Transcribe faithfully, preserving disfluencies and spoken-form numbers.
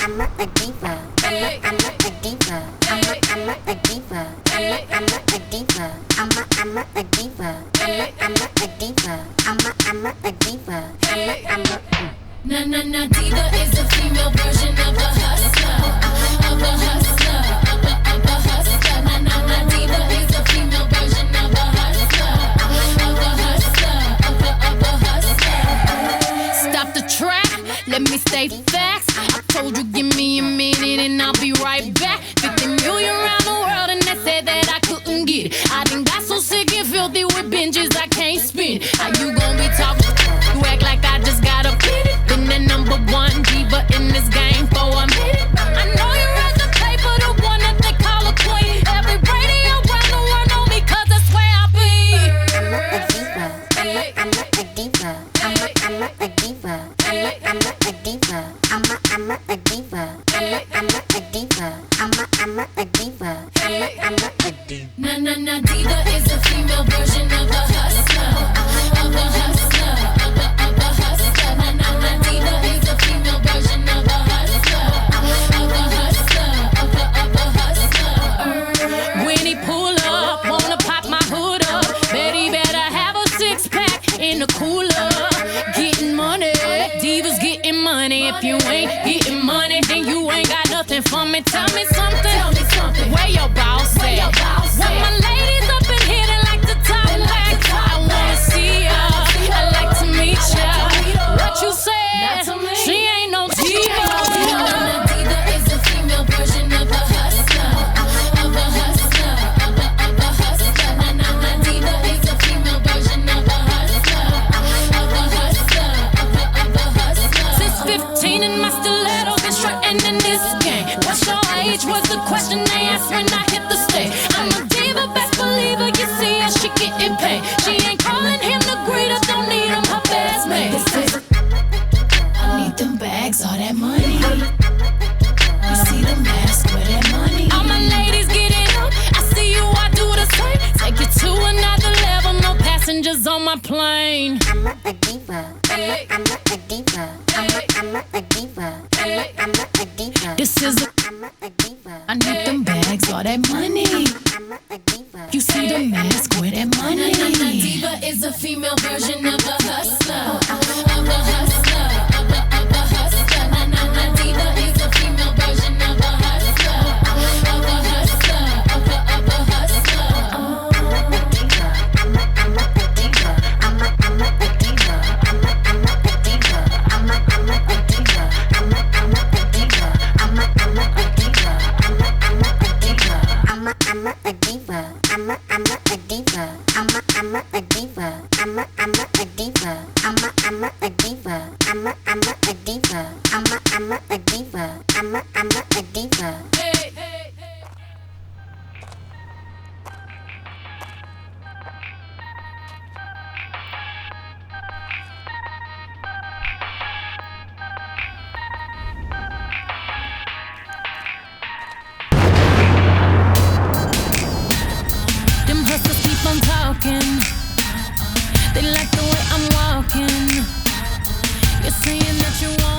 I'm a, a diva. I'm a, I'm a, a diva. I'm a, I'm a, a diva. I'm a, I'm a, a diva. I'm a, I'm a, a diva. I'm a, I'm a, a diva. I'm a, I'm a, a diva. I'm a, I'm a. Na na na, diva is a female version of a hustler, of a hustler, of a of a hustler. Na na na, diva is a female version of a hustler, of a hustler, of a of a hustler. Stop the track, let me stay facts. I told you give me a minute and I'll be right back. Fifty million around the world and they said that I couldn't get it. I done got so sick and filthy with binges I can't spin. How you gon' be talking? You act like I just got a pit. Been the number one diva in this game for a minute. I know you read the paper, the one that they call a queen. Every radio around the world know me 'cause that's where I be. I'm a, a diva. I'm a, I'm a, a diva. I'm a, I'm a, a diva. I'm a, I'm a, a diva. I'm a, I'm a, a diva. I'm a, I'm a, a diva. I'm a, I'm a, a diva. I'm a, I'm a, a diva. Na na na, diva is a female version of a hustler, of a hustler, of a of a hustler. Na na na, diva is a female version of a hustler, of a hustler, of a of a hustler. When he pull up, wanna pop my hood up. Betty better have a six pack in the cooler. Getting money, divas getting money. If you ain't getting money, then you ain't got nothing for me. Tell me something. Tell me something. Where your boss at? When my ladies up in here, they like to talk back. I wanna see ya. I like to meet ya. What you said? She ain't no diva. Diva is a female version of a hustler, of a hustler, of a of a hustler. Na na na, diva is a female version of a hustler, of a hustler, of a of a hustler. Since fifteen and my stilettos been strutting in this game. What's your age? Was the question they asked when I hit the stage. I'm a diva, best believer. You see her, she getting paid. She ain't calling him the greeter, don't need him her best mate. I need them bags, all that money. You see the mask with that money. All my ladies get it up. I see you, I do the same. Take it to another level. No passengers on my plane. I'm a, a diva. I'm a, I'm a, a diva. I'm a, I'm a, a diva. I'm a, I'm a, a diva. This is a. I'm a, a diva. I need them bags, all that money. I'm a, a diva. You see the mask with that money. Na, na, na, diva is a female version of a hustler, of a hustler, of a of a hustler. Na na na, diva is a female version of a hustler, of a hustler, of a of a hustler. I'm a, a diva. I'm a, I'm a, a diva. I'm a, I'm a, a diva. I'm a, I'm a, a diva. I'm a, I'm a, a diva. I'm a, I'm a, a diva. I'm a, I'm a, a diva. I'm a, I'm a, a diva. I'm a, I'm a, a diva. I'm a, I'm a, a diva. I'm a, I'm a, a diva. I'm a, I'm a, a diva. I'm a, I'm a, a diva. I'm a, I'm a, a diva. I'm a, I'm a, a diva. I'm a, I'm a, a diva. Hey, hey, hey. Them hustlers keep on talking. They like the way I'm walking. You're saying that you want